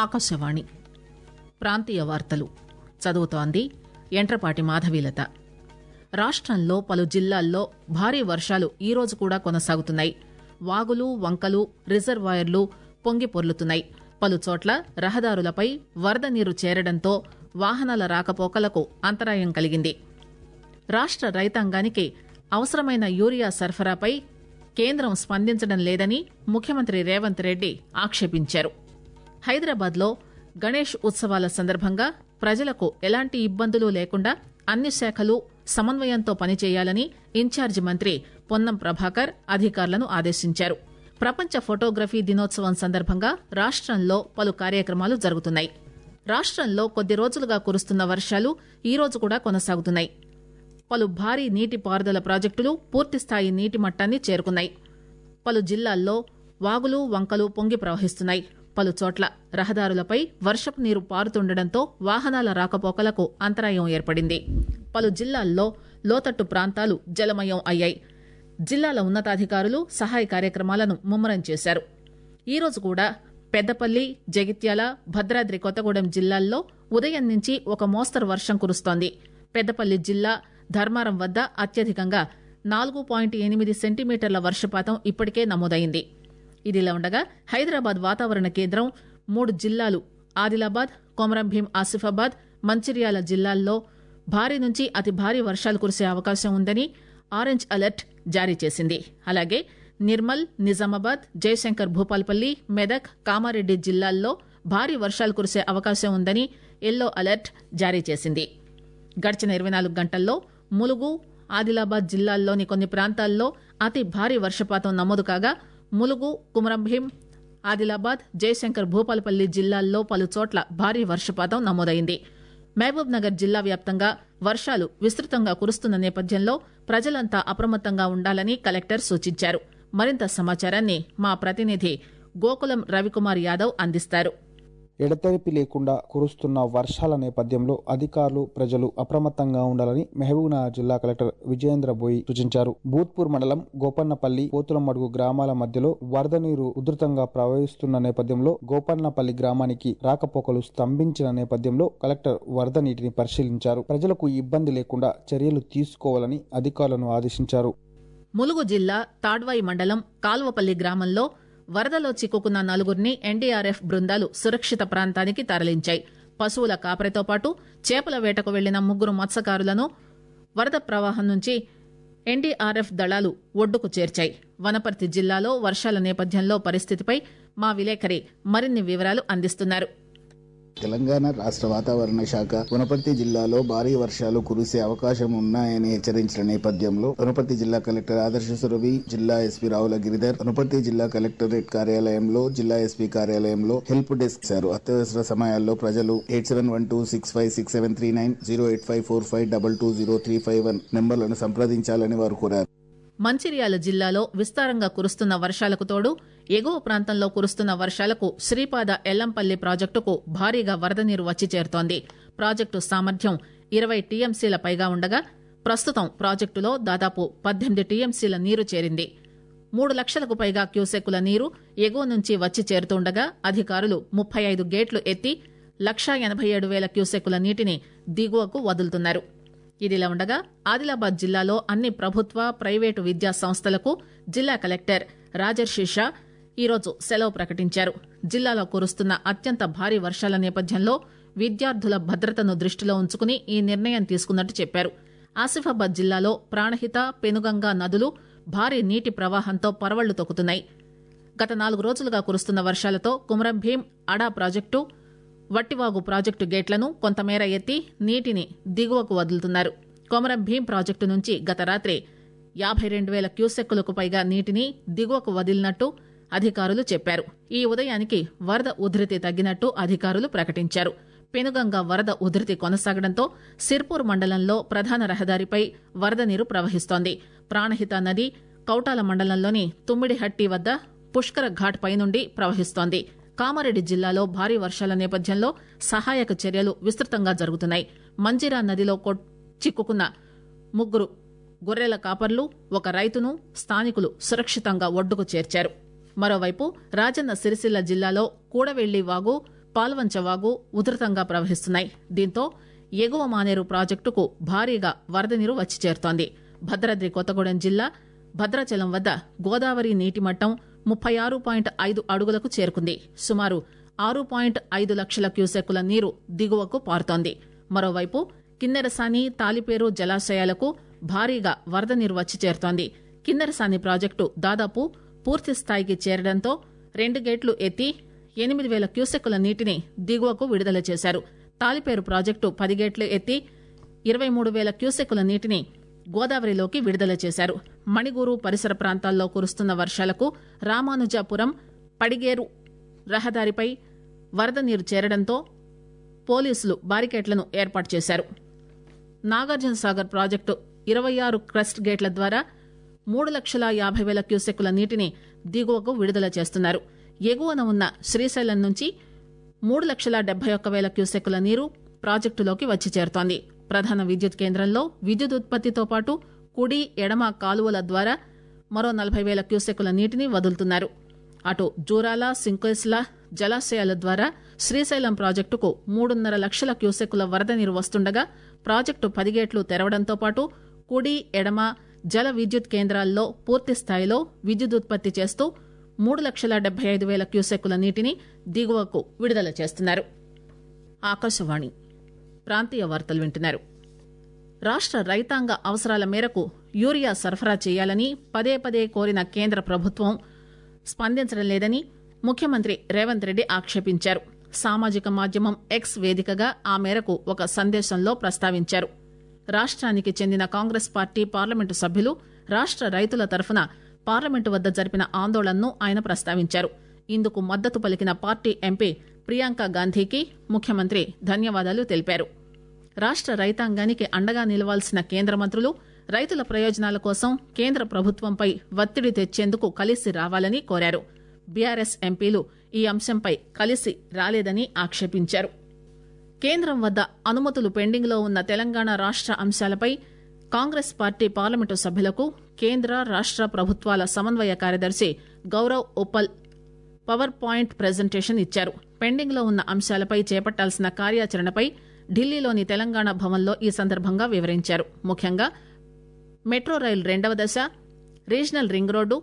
ఆకాశవాణి ప్రాంతీయ వార్తలు చదువుతోంది యంట్రపాటి మాధవీలత. రాష్టంలో పలు జిల్లాల్లో భారీ వర్షాలు ఈరోజు కూడా కొనసాగుతున్నాయి. వాగులు, వంకలు, రిజర్వాయర్లు పొంగి పొర్లుతున్నాయి. పలుచోట్ల రహదారులపై వరద నీరు చేరడంతో వాహనాల రాకపోకలకు అంతరాయం కలిగింది. రాష్ట రైతాంగానికి అవసరమైన యూరియా సరఫరాపై కేంద్రం స్పందించడం లేదని ముఖ్యమంత్రి రేవంత్ రెడ్డి ఆక్షేపించారు. హైదరాబాద్లో గణేష్ ఉత్సవాల సందర్భంగా ప్రజలకు ఎలాంటి ఇబ్బందులు లేకుండా అన్ని శాఖలు సమన్వయంతో పనిచేయాలని ఇన్ఛార్జి మంత్రి పొన్నం ప్రభాకర్ అధికారులను ఆదేశించారు. ప్రపంచ ఫోటోగ్రఫీ దినోత్సవం సందర్భంగా రాష్టంలో పలు కార్యక్రమాలు జరుగుతున్నాయి. రాష్టంలో కొద్ది రోజులుగా కురుస్తున్న వర్షాలు ఈరోజు కూడా కొనసాగుతున్నాయి. పలు భారీ నీటిపారుదల ప్రాజెక్టులు పూర్తిస్థాయి నీటి మట్టాన్ని చేరుకున్నాయి. పలు జిల్లాల్లో వాగులు, వంకలు పొంగి ప్రవహిస్తున్నాయి. పలుచోట్ల రహదారులపై వర్షపు నీరు పారుతుండటంతో వాహనాల రాకపోకలకు అంతరాయం ఏర్పడింది. పలు జిల్లాల్లో లోతట్టు ప్రాంతాలు జలమయం అయ్యాయి. జిల్లాల ఉన్నతాధికారులు సహాయ కార్యక్రమాలను ముమ్మరం చేశారు. ఈరోజు కూడా పెద్దపల్లి, జగిత్యాల, భద్రాద్రి కొత్తగూడెం జిల్లాల్లో ఉదయం నుంచి ఒక మోస్తరు వర్షం కురుస్తోంది. పెద్దపల్లి జిల్లా ధర్మారం వద్ద అత్యధికంగా 4.8 సెంటీమీటర్ల వర్షపాతం ఇప్పటికే నమోదైంది. ఇదిలా ఉండగా హైదరాబాద్ వాతావరణ కేంద్రం 3 జిల్లాలు ఆదిలాబాద్, కొమరంభీం, ఆసిఫాబాద్, మంచిర్యాల జిల్లాల్లో భారీ నుంచి అతి భారీ వర్షాలు కురిసే అవకాశం ఉందని ఆరెంజ్ అలర్ట్ జారీ చేసింది. అలాగే నిర్మల్, నిజామాబాద్, జయశంకర్ భూపాల్పల్లి, మెదక్, కామారెడ్డి జిల్లాల్లో భారీ వర్షాలు కురిసే అవకాశం ఉందని ఎల్లో అలర్ట్ జారీ చేసింది. గడిచిన 24 గంటల్లో ములుగు, ఆదిలాబాద్ జిల్లాల్లోని కొన్ని ప్రాంతాల్లో అతి భారీ వర్షపాతం నమోదు కాగా ములుగు, కుమరంభీం, ఆదిలాబాద్, జయశంకర్ భూపాల్పల్లి జిల్లాల్లో పలుచోట్ల భారీ వర్షపాతం నమోదైంది. మహబూబ్ నగర్ జిల్లా వ్యాప్తంగా వర్షాలు విస్తృతంగా కురుస్తున్న నేపథ్యంలో ప్రజలంతా అప్రమత్తంగా ఉండాలని కలెక్టర్ సూచించారు. మరింత సమాచారాన్ని మా ప్రతినిధి గోకులం రవికుమార్ యాదవ్ అందిస్తారు. ఎడతెరిపి లేకుండా కురుస్తున్న వర్షాల నేపథ్యంలో అధికారులు, ప్రజలు అప్రమత్తంగా ఉండాలని మహబూబ్నగర్ జిల్లా కలెక్టర్ విజయేంద్ర బోయి సూచించారు. భూత్పూర్ మండలం గోపన్నపల్లి, పోతులమడుగు గ్రామాల మధ్యలో వరద నీరు ఉధృతంగా ప్రవహిస్తున్న నేపథ్యంలో గోపన్నపల్లి గ్రామానికి రాకపోకలు స్తంభించిన నేపథ్యంలో కలెక్టర్ వరద నీటిని పరిశీలించారు. ప్రజలకు ఇబ్బంది లేకుండా చర్యలు తీసుకోవాలని అధికారులను ఆదేశించారు. ములుగు జిల్లా తాడ్వాయి మండలం కాల్వపల్లి గ్రామంలో వరదలో చిక్కుకున్న 4గురిని ఎన్డీఆర్ఎఫ్ బృందాలు సురక్షిత ప్రాంతానికి తరలించాయి. పశువుల కాపరితో పాటు చేపల వేటకు వెళ్లిన 3 మత్స్యకారులను వరద ప్రవాహం నుంచి ఎన్డీఆర్ఎఫ్ దళాలు ఒడ్డుకు చేర్చాయి. వనపర్తి జిల్లాలో వర్షాల నేపథ్యంలో పరిస్థితిపై మా విలేకరి మరిన్ని వివరాలు అందిస్తున్నారు. తెలంగాణ రాష్ట్ర వాతావరణ శాఖ వనపర్తి జిల్లాలో భారీ వర్షాలు కురిసే అవకాశం ఉన్నాయని హెచ్చరించిన నేపథ్యంలో వనపర్తి జిల్లా కలెక్టర్ ఆదర్శ సురభి, జిల్లా ఎస్పీ రావుల గిరిధర్, వనపర్తి జిల్లా కలెక్టరేట్ కార్యాలయంలో, జిల్లా ఎస్పీ కార్యాలయంలో హెల్ప్ డెస్క్ సారు. అత్యవసర సమయాల్లో ప్రజలు 8712656739, 08545220351 నెంబర్లను సంప్రదించాలని వారు కోరారు. మంచిర్యాల జిల్లాలో విస్తారంగా కురుస్తున్న వర్షాలకు తోడు ఎగువ ప్రాంతంలో కురుస్తున్న వర్షాలకు శ్రీపాద ఎల్లంపల్లి ప్రాజెక్టుకు భారీగా వరద నీరు వచ్చి చేరుతోంది. ప్రాజెక్టు సామర్థ్యం 20 టీఎంసీల పైగా ఉండగా ప్రస్తుతం ప్రాజెక్టులో దాదాపు 18 టీఎంసీల నీరు చేరింది. 3 లక్షలకు పైగా క్యూసెక్కుల నీరు ఎగువ నుంచి వచ్చి చేరుతుండగా అధికారులు 35 గేట్లు ఎత్తి 1,87,000 క్యూసెక్కుల నీటిని దిగువకు వదులుతున్నారు. ఇదిలా ఉండగా ఆదిలాబాద్ జిల్లాలో అన్ని ప్రభుత్వ, ప్రైవేటు విద్యా సంస్థలకు జిల్లా కలెక్టర్ రాజర్షి షా ఈరోజు సెలవు ప్రకటించారు. జిల్లాలో కురుస్తున్న అత్యంత భారీ వర్షాల నేపథ్యంలో విద్యార్థుల భద్రతను దృష్టిలో ఉంచుకుని ఈ నిర్ణయం తీసుకున్నట్టు చెప్పారు. ఆసిఫాబాద్ జిల్లాలో ప్రాణహిత, పెనుగంగా నదులు భారీ నీటి ప్రవాహంతో పరవళ్లు తొక్కుతున్నాయి. గత 4 రోజులుగా కురుస్తున్న వర్షాలతో కుమరంభీం, అడా ప్రాజెక్టు, వట్టివాగు ప్రాజెక్టు గేట్లను కొంతమేర ఎత్తి నీటిని దిగువకు వదులుతున్నారు. కొమరంభీం ప్రాజెక్టు నుంచి గత రాత్రి 52,000 క్యూసెక్కులకు పైగా నీటిని దిగువకు వదిలినట్టు అధికారులు చెప్పారు. ఈ ఉదయానికి వరద ఉధృతి తగ్గినట్టు అధికారులు ప్రకటించారు. పెనుగంగా వరద ఉధృతి కొనసాగడంతో సిర్పూర్ మండలంలో ప్రధాన రహదారిపై వరద నీరు ప్రవహిస్తోంది. ప్రాణహిత నది కౌటాల మండలంలోని తుమ్మిడిహట్టి వద్ద పుష్కర ఘాట్ పైనుండి ప్రవహిస్తోంది. కామారెడ్డి జిల్లాలో భారీ వర్షాల నేపథ్యంలో సహాయక చర్యలు విస్తృతంగా జరుగుతున్నాయి. మంజిరా నదిలో చిక్కుకున్న 3 గొర్రెల కాపర్లు, 1 రైతును స్థానికులు సురక్షితంగా ఒడ్డుకు చేర్చారు. మరోవైపు రాజన్న సిరిసిల్ల జిల్లాలో కూడవెల్లి వాగు పాల్వంచ వాగు ఉధృతంగా ప్రవహిస్తున్నాయి. దీంతో ఎగువ మానేరు ప్రాజెక్టుకు భారీగా వరద నీరు వచ్చి చేరుతోంది. భద్రాద్రి కొత్తగూడెం జిల్లా భద్రాచలం వద్ద గోదావరి నీటి మట్టం 36.5 అడుగులకు చేరుకుంది. సుమారు 6.5 లక్షల క్యూసెక్కుల నీరు దిగువకు పారుతోంది. మరోవైపు కిన్నెరసాని, తాలిపేరు జలాశయాలకు భారీగా వరద నీరు వచ్చి చేరుతోంది. కిన్నెరసాని ప్రాజెక్టు దాదాపు పూర్తి స్థాయికి చేరడంతో 2 గేట్లు ఎత్తి 8,000 క్యూసెక్కుల నీటిని దిగువకు విడుదల చేశారు. తాలిపేరు ప్రాజెక్టు 10 గేట్లు ఎత్తి 23,000 క్యూసెక్కుల నీటిని గోదావరిలోకి విడుదల చేశారు. మణిగూరు పరిసర ప్రాంతాల్లో కురుస్తున్న వర్షాలకు రామానుజాపురం పడిగేరు రహదారిపై వరద నీరు చేరడంతో పోలీసులు బారికేడ్లను ఏర్పాటు చేశారు. నాగార్జున సాగర్ ప్రాజెక్టు 26 క్రస్ట్ గేట్ల ద్వారా 3,50,000 క్యూసెక్కుల నీటిని దిగువకు విడుదల చేస్తున్నారు. ఎగువన ఉన్న శ్రీశైలం నుంచి 3,71,000 క్యూసెక్కుల నీరు ప్రాజెక్టులోకి వచ్చి చేరుతోంది. ప్రధాన విద్యుత్ కేంద్రంలో విద్యుత్ ఉత్పత్తితో పాటు కుడి, ఎడమ కాలువల ద్వారా మరో 40,000 క్యూసెక్కుల నీటిని వదులుతున్నారు. అటు జూరాల, సింకేస్ల జలాశయాల ద్వారా శ్రీశైలం ప్రాజెక్టుకు 3.5 లక్షల క్యూసెక్కుల వరద నీరు వస్తుండగా ప్రాజెక్టు 10 గేట్లు తెరవడంతో పాటు కుడి, ఎడమ జల విద్యుత్ కేంద్రాల్లో పూర్తి స్థాయిలో విద్యుదుత్పత్తి చేస్తూ 3,75,000 క్యూసెక్కుల నీటిని దిగువకు విడుదల చేస్తున్నారు. ఆకాశవాణి ప్రాంతీయ వార్తలు వింటున్నారు. రాష్ట్ర రైతాంగ అవసరాల మేరకు యూరియా సరఫరా చేయాలని పదే పదే కోరిన కేంద్ర ప్రభుత్వం స్పందించడం లేదని ముఖ్యమంత్రి రేవంత్ రెడ్డి ఆక్షేపించారు. సామాజిక మాధ్యమం ఎక్స్ వేదికగా ఆ మేరకు ఒక సందేశంలో ప్రస్తావించారు. రాష్ట్రానికి చెందిన కాంగ్రెస్ పార్టీ పార్లమెంటు సభ్యులు రాష్ట్ర రైతుల తరఫున పార్లమెంటు వద్ద జరిపిన ఆందోళనను ఆయన ప్రస్తావించారు. ఇందుకు మద్దతు పలికిన పార్టీ ఎంపీ ప్రియాంక గాంధీకి ముఖ్యమంత్రి ధన్యవాదాలు తెలిపారు. రాష్ట్ర రైతాంగానికి అండగా నిలవాల్సిన కేంద్ర మంత్రులు రైతుల ప్రయోజనాల కోసం కేంద్ర ప్రభుత్వంపై ఒత్తిడి తెచ్చేందుకు కలిసి రావాలని కోరారు. బీఆర్ఎస్ ఎంపీలు ఈ అంశంపై కలిసి రాలేదని ఆక్షేపించారు. కేంద్రం వద్ద అనుమతులు పెండింగ్లో ఉన్న తెలంగాణ రాష్ట్ర అంశాలపై కాంగ్రెస్ పార్టీ పార్లమెంటు సభ్యులకు కేంద్ర రాష్ట్ర ప్రభుత్వాల సమన్వయ కార్యదర్శి Gaurav Uppal power point presentation ఇచ్చారు. పెండింగ్లో ఉన్న అంశాలపై చేపట్టాల్సిన కార్యాచరణపై ఢిల్లీలోని తెలంగాణ భవన్లో ఈ సందర్భంగా వివరించారు. ముఖ్యంగా మెట్రో రైలు 2వ దశ, రీజనల్ రింగ్ రోడ్డు,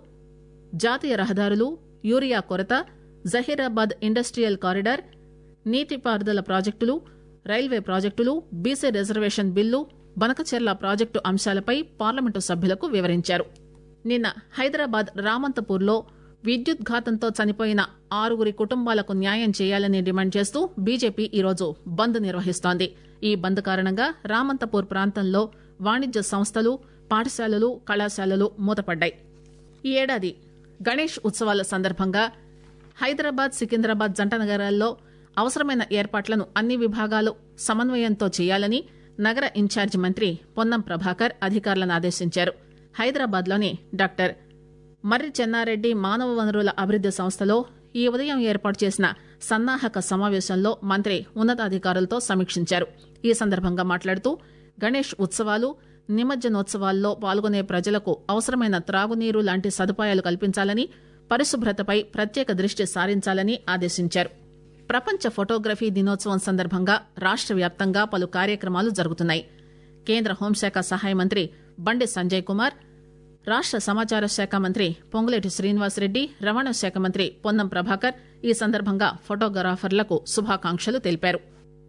జాతీయ రహదారులు, యూరియా కొరత, జహీరాబాద్ ఇండస్ట్రియల్ కారిడార్, నీటిపారుదల ప్రాజెక్టులు, రైల్వే ప్రాజెక్టులు, BC reservation bill, Banakacherla project అంశాలపై పార్లమెంటు సభ్యులకు వివరించారు. నిన్న హైదరాబాద్ రామంతపూర్లో విద్యుత్ ఘాతంతో చనిపోయిన 6 కుటుంబాలకు న్యాయం చేయాలని డిమాండ్ చేస్తూ బీజేపీ ఈరోజు బంద్ నిర్వహిస్తోంది. ఈ బంద్ కారణంగా రామంతపూర్ ప్రాంతంలో వాణిజ్య సంస్థలు, పాఠశాలలు, కళాశాలలు మూతపడ్డాయి. ఈ ఏడాది గణేష్ ఉత్సవాల సందర్భంగా హైదరాబాద్, సికింద్రాబాద్ జంట నగరాల్లో అవసరమైన ఏర్పాట్లను అన్ని విభాగాలు సమన్వయంతో చేయాలని నగర ఇన్ఛార్జి మంత్రి పొన్నం ప్రభాకర్ అధికారులను ఆదేశించారు. హైదరాబాద్లోని డాక్టర్ మర్రి చెన్నారెడ్డి మానవ వనరుల అభివృద్ది సంస్థలో ఈ ఉదయం ఏర్పాటు చేసిన సన్నాహక సమావేశంలో మంత్రి ఉన్నతాధికారులతో సమీక్షించారు. ఈ సందర్భంగా మాట్లాడుతూ గణేష్ ఉత్సవాలు, నిమజ్జనోత్సవాల్లో పాల్గొనే ప్రజలకు అవసరమైన త్రాగునీరు లాంటి సదుపాయాలు కల్పించాలని, పరిశుభ్రతపై ప్రత్యేక దృష్టి సారించాలని ఆదేశించారు. ప్రపంచ ఫోటోగ్రఫీ దినోత్సవం సందర్భంగా రాష్ట్ర వ్యాప్తంగా పలు కార్యక్రమాలు జరుగుతున్నాయి. కేంద్ర హోంశాఖ సహాయ మంత్రి బండి సంజయ్ కుమార్, రాష్ట్ర సమాచార శాఖ మంత్రి పొంగులేటి శ్రీనివాసరెడ్డి, రవాణా శాఖ మంత్రి పొన్నం ప్రభాకర్ ఈ సందర్భంగా ఫోటోగ్రాఫర్లకు శుభాకాంక్షలు తెలిపారు.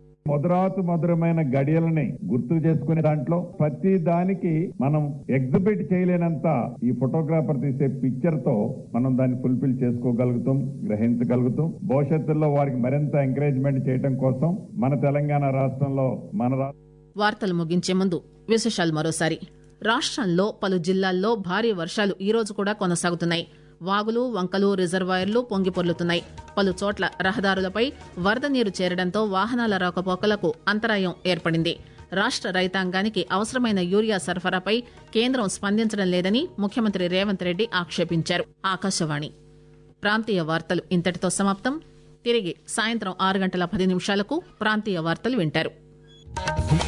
మధురమైన గడియలని గుర్తు చేసుకునే దాంట్లో ప్రతి దానికి మనం ఎగ్జిబిట్ చేయలేనంత ఈ ఫోటోగ్రాఫర్ తీసే పిక్చర్ తో మనం దాన్ని ఫుల్ఫిల్ చేసుకోగలుగుతాం, గ్రహించగలుగుతాం. భవిష్యత్తులో వారికి మరింత ఎంకరేజ్మెంట్ చేయడం కోసం మన తెలంగాణ రాష్ట్రంలో వార్తలు ముగించే ముందు విశేషాలు మరోసారి. రాష్ట్రంలో పలు జిల్లాల్లో భారీ వర్షాలు ఈ రోజు కూడా కొనసాగుతున్నాయి. వాగులు, వంకలు, రిజర్వాయర్లు పొంగిపొర్లుతున్నాయి. పలు చోట్ల రహదారులపై వరద నీరు చేరడంతో వాహనాల రాకపోకలకు అంతరాయం ఏర్పడింది. రాష్ట్ర రైతాంగానికి అవసరమైన యూరియా సరఫరాపై కేంద్రం స్పందించడం లేదని ముఖ్యమంత్రి రేవంత్ రెడ్డి ఆక్షేపించారు. ఆకాశవాణి ప్రాంతీయ వార్తలు ఇంతటితో సమాప్తం. తిరిగి సాయంత్రం 6 గంటల 10 నిమిషాలకు ప్రాంతీయ వార్తలు వింటారు.